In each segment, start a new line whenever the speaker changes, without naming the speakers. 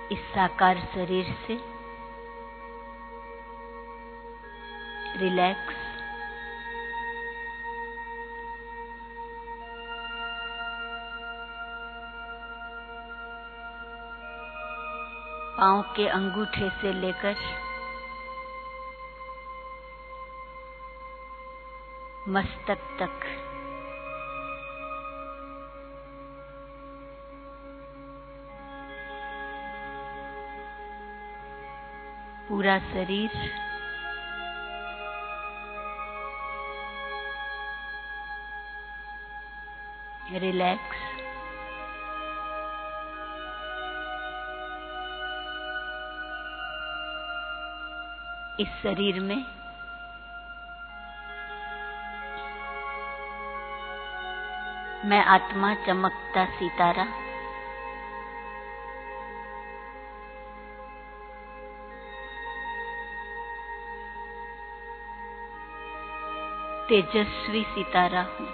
इस साकार शरीर से रिलैक्स, पांव के अंगूठे से लेकर मस्तक तक पूरा शरीर रिलैक्स, इस शरीर में मैं आत्मा चमकता सितारा तेजस्वी सितारा हूं।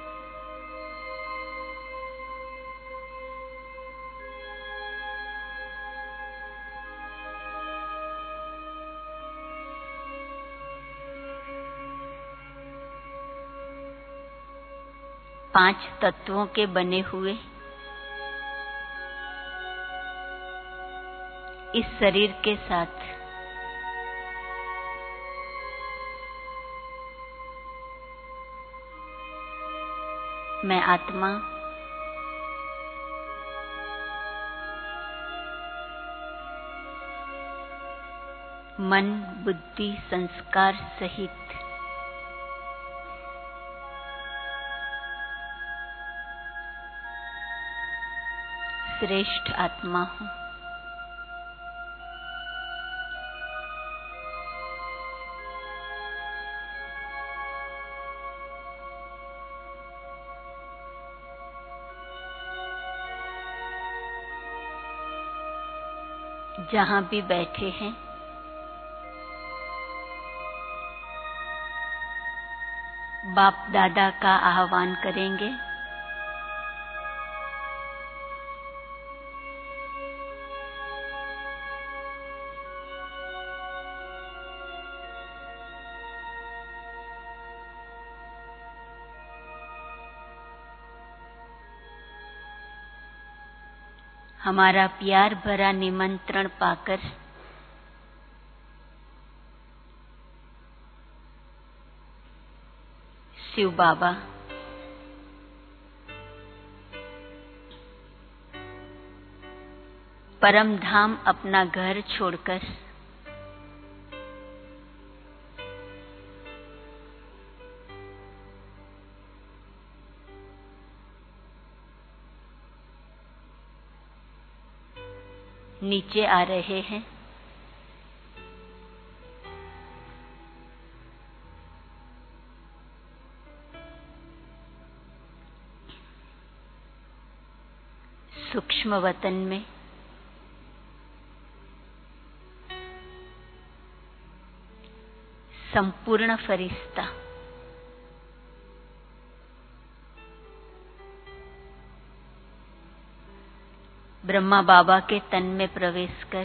पांच तत्वों के बने हुए इस शरीर के साथ मैं आत्मा मन, बुद्धि, संस्कार सहित श्रेष्ठ आत्मा हूं। जहां भी बैठे हैं बाप दादा का आह्वान करेंगे। हमारा प्यार भरा निमंत्रण पाकर शिव बाबा परम धाम अपना घर छोड़कर नीचे आ रहे हैं। सूक्ष्म वतन में संपूर्ण फरिश्ता ब्रह्मा बाबा के तन में प्रवेश कर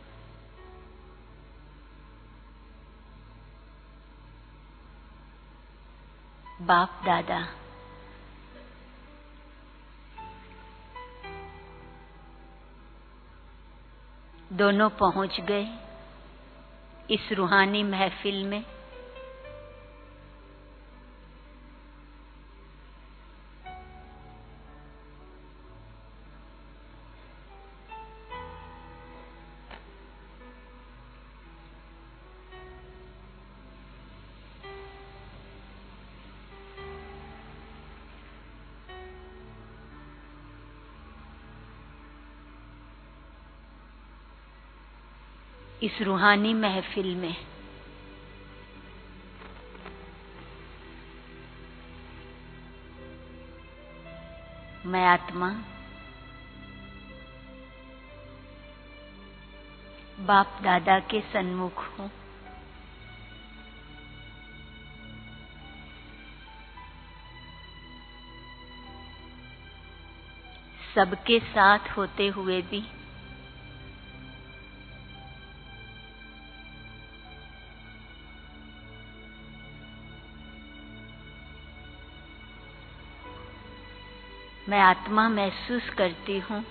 बाप दादा दोनों पहुंच गए इस रूहानी महफिल में। इस रूहानी महफिल में मैं आत्मा बाप दादा के सन्मुख हूँ। सबके साथ होते हुए भी मैं आत्मा महसूस करती हूँ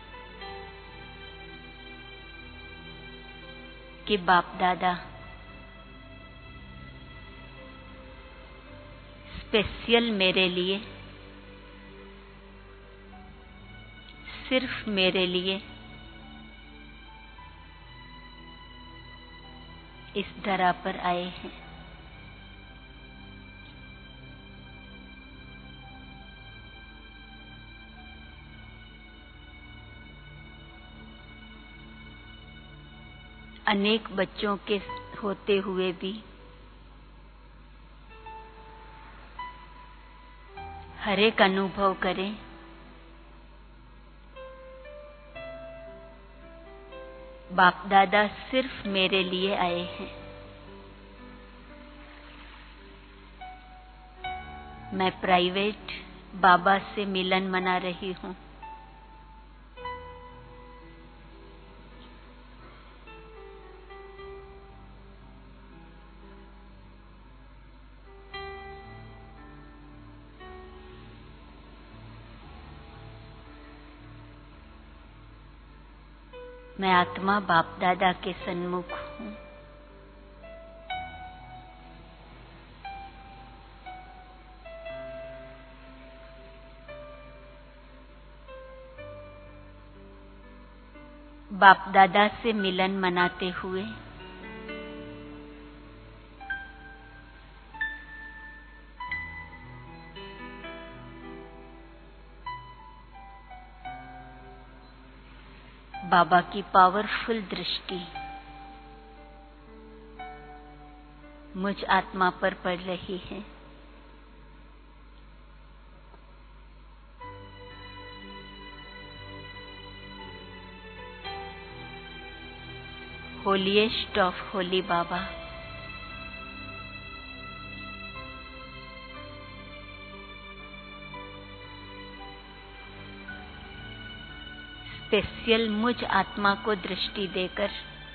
कि बाप दादा स्पेशल मेरे लिए, सिर्फ मेरे लिए इस धरा पर आए हैं। अनेक बच्चों के होते हुए भी हर एक अनुभव करें बाप दादा सिर्फ मेरे लिए आए हैं। मैं प्राइवेट बाबा से मिलन मना रही हूँ। मैं आत्मा बाप दादा के सन्मुख हूँ। बाप दादा से मिलन मनाते हुए बाबा की पावरफुल दृष्टि मुझ आत्मा पर पड़ रही है। Holiest of holy Baba, special मुझ आत्मा को दृष्टि देकर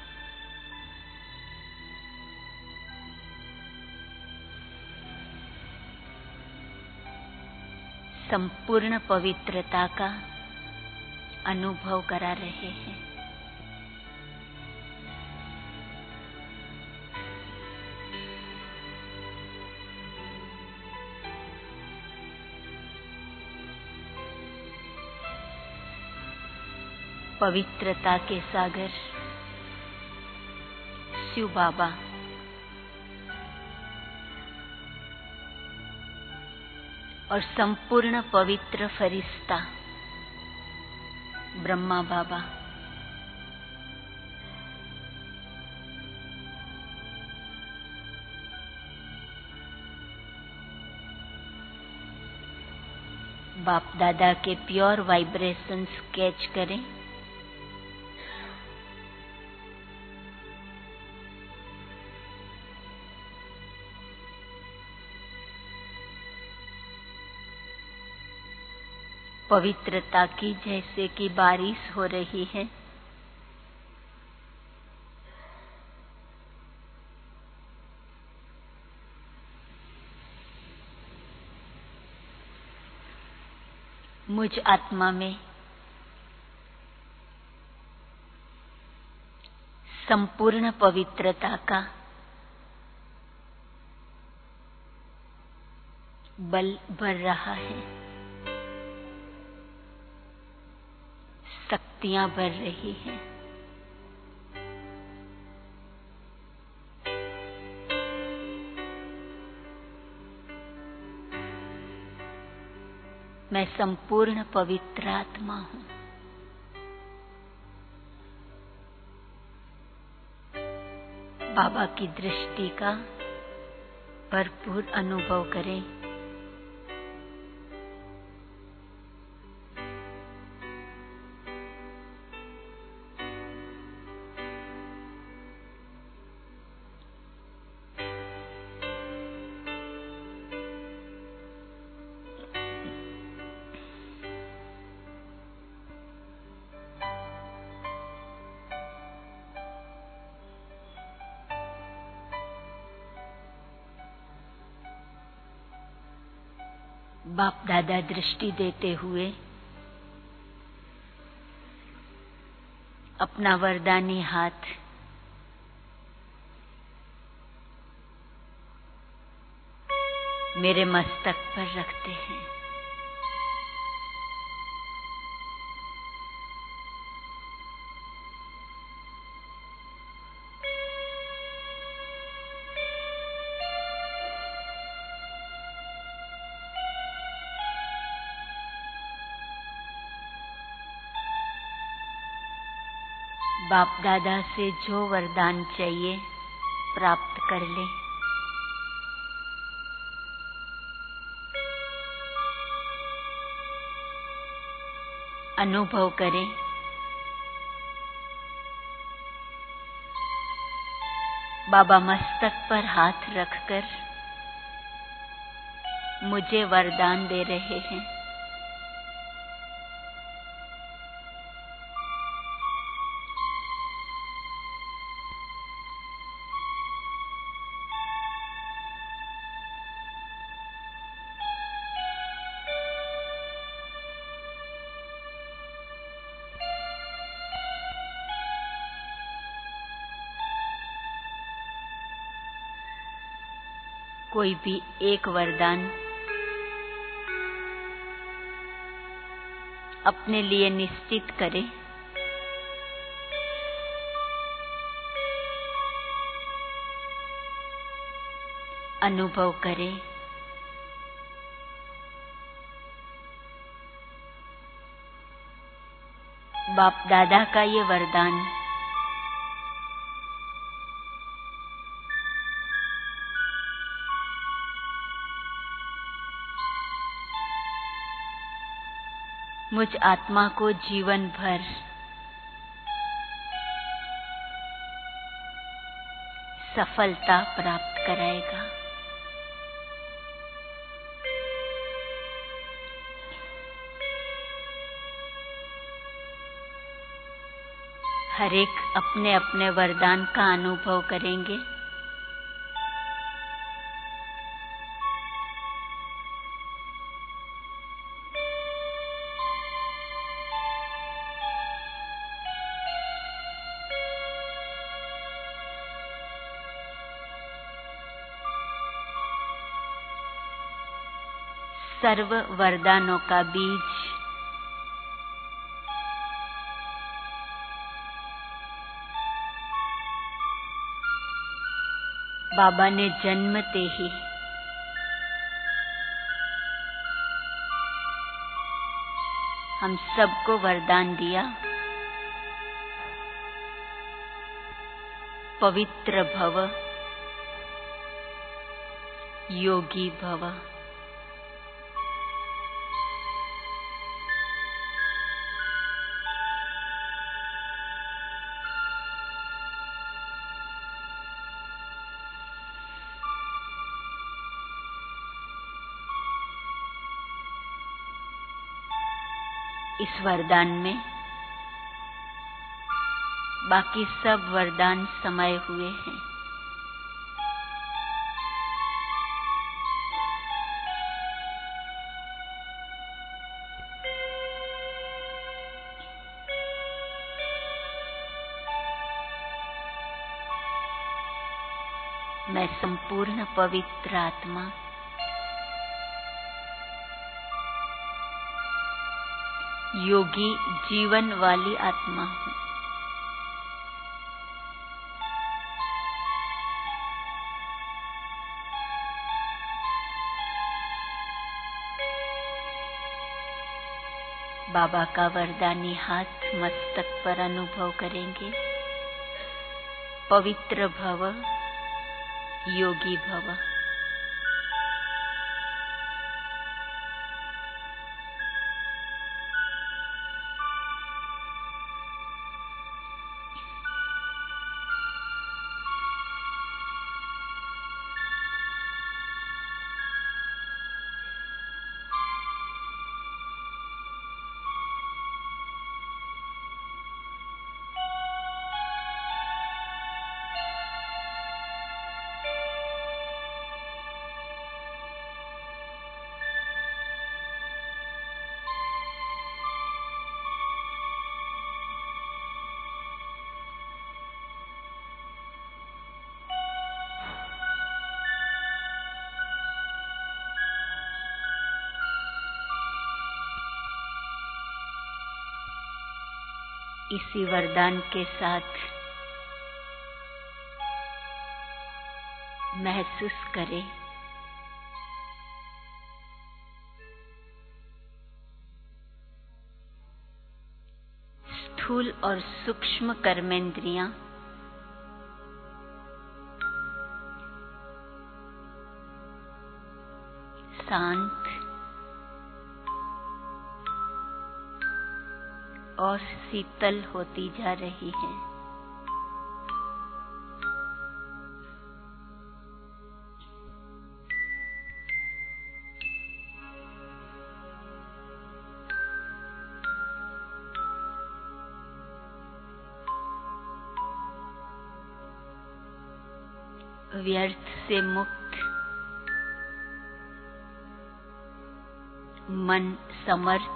संपूर्ण पवित्रता का अनुभव करा रहे हैं। पवित्रता के सागर शिव बाबा और संपूर्ण पवित्र फरिश्ता ब्रह्मा बाबा बाप दादा के प्योर वाइब्रेशंस कैच करें। पवित्रता की जैसे कि बारिश हो रही है। मुझ आत्मा में संपूर्ण पवित्रता का बल बढ़ रहा है, शक्तियां बढ़ रही हैं। मैं संपूर्ण पवित्र आत्मा हूँ। बाबा की दृष्टि का भरपूर अनुभव करें। बाप दादा दृष्टि देते हुए अपना वरदानी हाथ मेरे मस्तक पर रखते हैं। बाप दादा से जो वरदान चाहिए प्राप्त कर ले। अनुभव करें बाबा मस्तक पर हाथ रखकर मुझे वरदान दे रहे हैं। कोई भी एक वरदान अपने लिए निश्चित करें। अनुभव करें बाप दादा का ये वरदान मुझ आत्मा को जीवन भर सफलता प्राप्त कराएगा। हर एक अपने अपने वरदान का अनुभव करेंगे। सर्व वरदानों का बीज बाबा ने जन्मते ही हम सबको वरदान दिया, पवित्र भव, योगी भव। इस वरदान में बाकी सब वरदान समाये हुए हैं। मैं संपूर्ण पवित्र आत्मा योगी जीवन वाली आत्मा हूँ। बाबा का वरदानी हाथ मस्तक पर अनुभव करेंगे, पवित्र भव, योगी भव। इसी वरदान के साथ महसूस करें स्थूल और सूक्ष्म कर्मेंद्रियां शांत और शीतल होती जा रही है। व्यर्थ से मुक्त मन समर्थ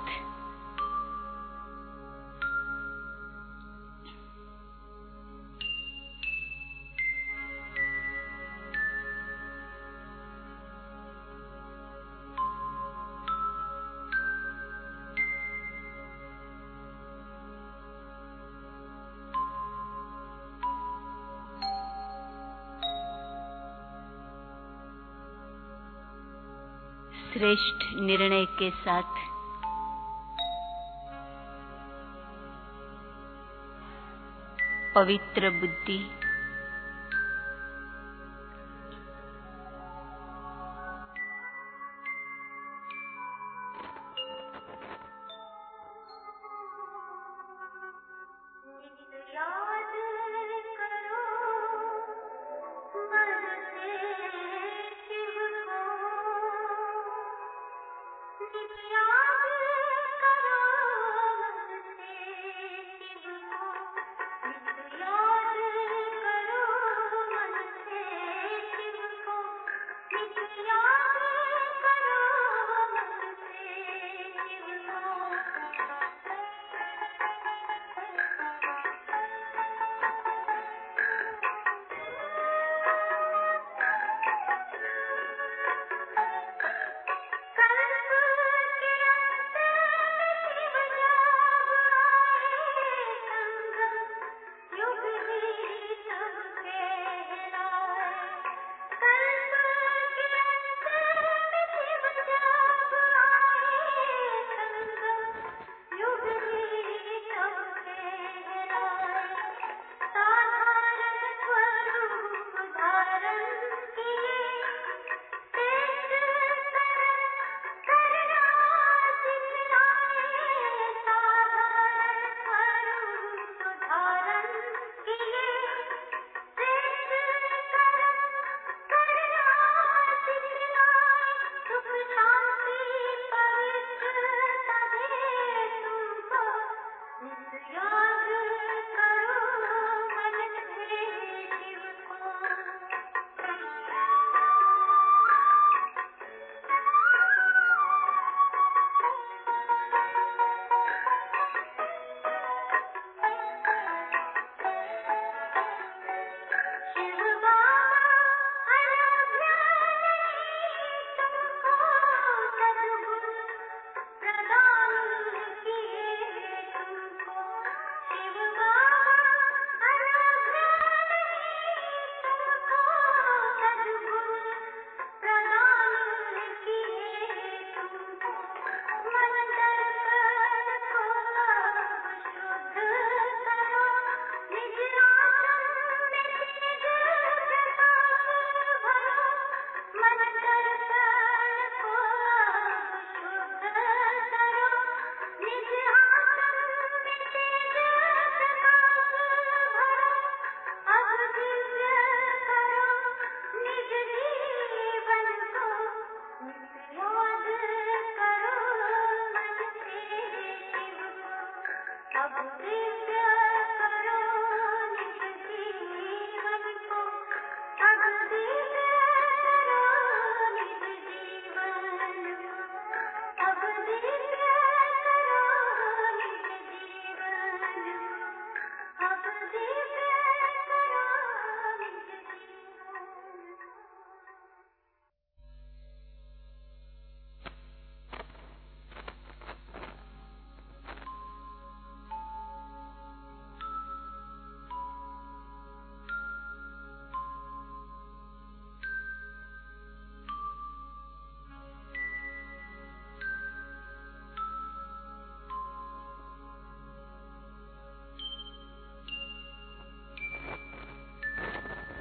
श्रेष्ठ निर्णय के साथ पवित्र बुद्धि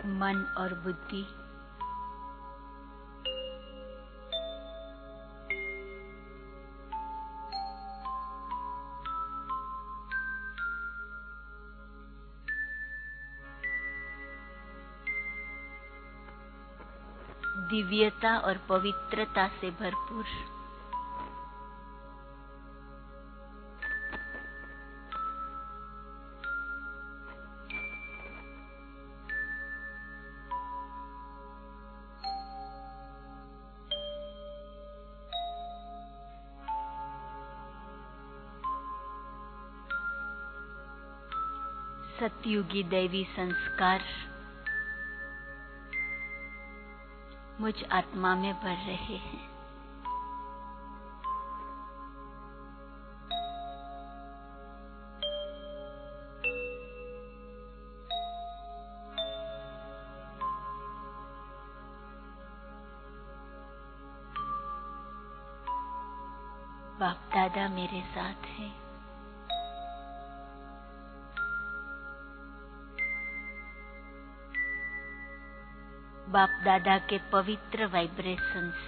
मन और बुद्धि दिव्यता और पवित्रता से भरपूर। सतयुगी दैवी संस्कार मुझ आत्मा में भर रहे हैं। बाप दादा मेरे साथ हैं। बाप दादा के पवित्र वाइब्रेशंस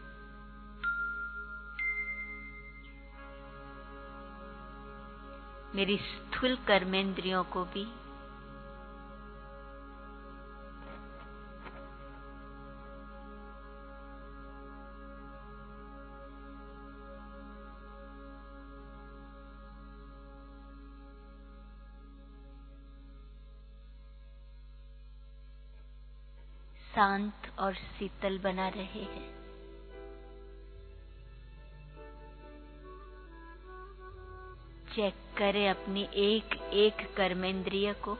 मेरी स्थूल कर्मेंद्रियों को भी शांत और शीतल बना रहे हैं। चेक करें अपनी एक एक कर्मेंद्रिय को।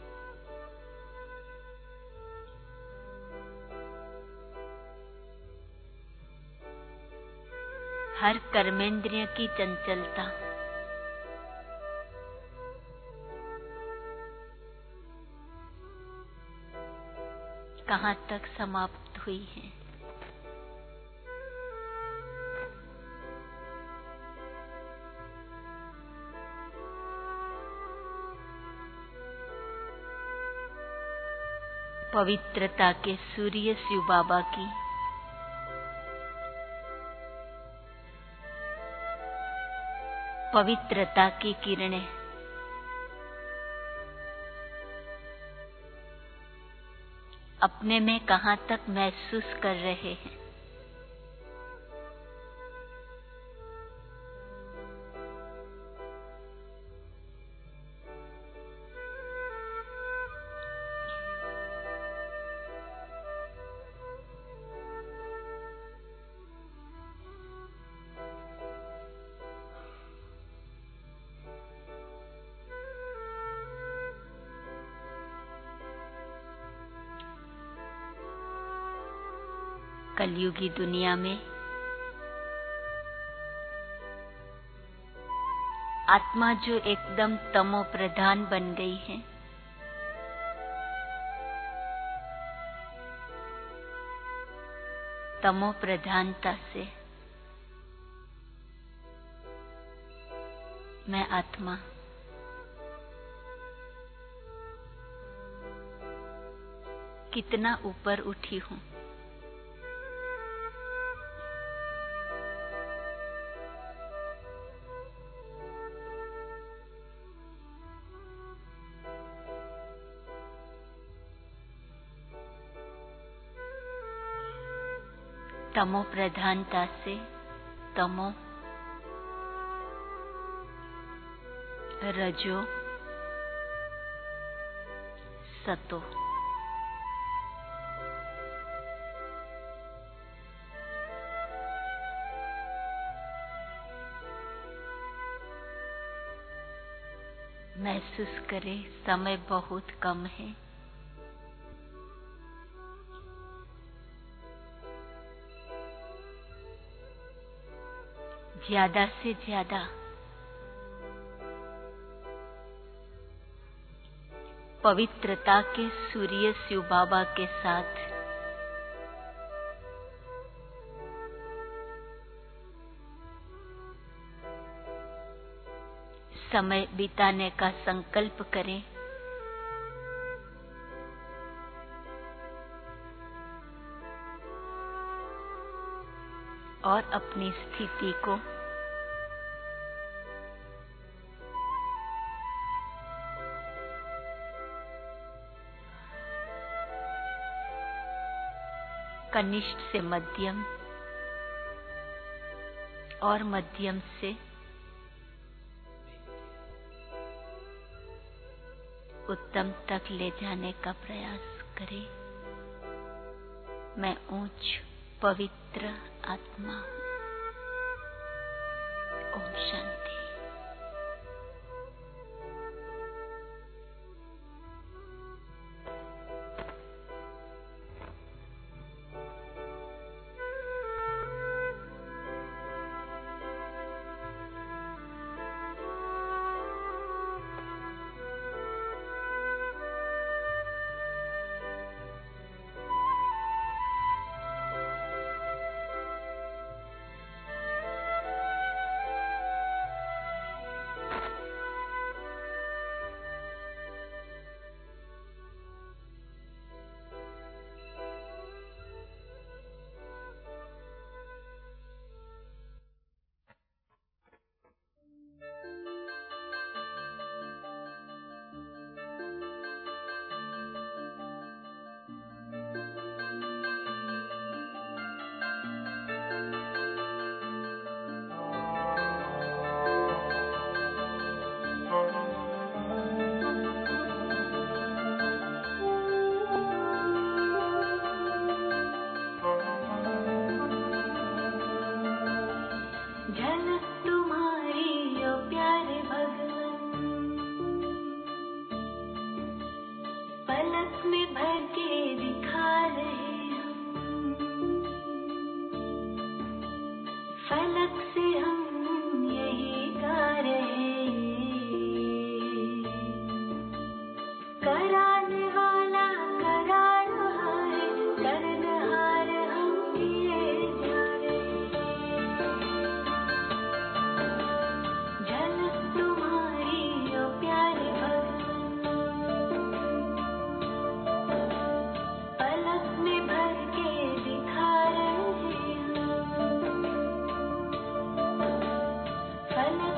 हर कर्मेंद्रिय की चंचलता कहाँ तक समाप्त हुई है। पवित्रता के सूर्य शिव बाबा की पवित्रता की किरणें अपने में कहाँ तक महसूस कर रहे हैं। कलयुगी दुनिया में आत्मा जो एकदम तमो प्रधान बन गई है, तमो प्रधानता से मैं आत्मा कितना ऊपर उठी हूँ। तमो प्रधानता से तमो, रजो, सतो, महसूस करें समय बहुत कम है। ज्यादा से ज्यादा पवित्रता के सूर्य शिव बाबा के साथ समय बिताने का संकल्प करें। और अपनी स्थिति को कनिष्ठ से मध्यम और मध्यम से उत्तम तक ले जाने का प्रयास करें। मैं ऊंच पवित्र आत्मा हूं। ओम शांति।
पलक में भर के दिखा रहे हम, फलक से हम यही गा रहे। कराने वाला करा रहा है, करनहार हम किए जा रहे। झलक तुम्हारी ओ प्यारे पलक में भर के दिखा रहे हैं, फलक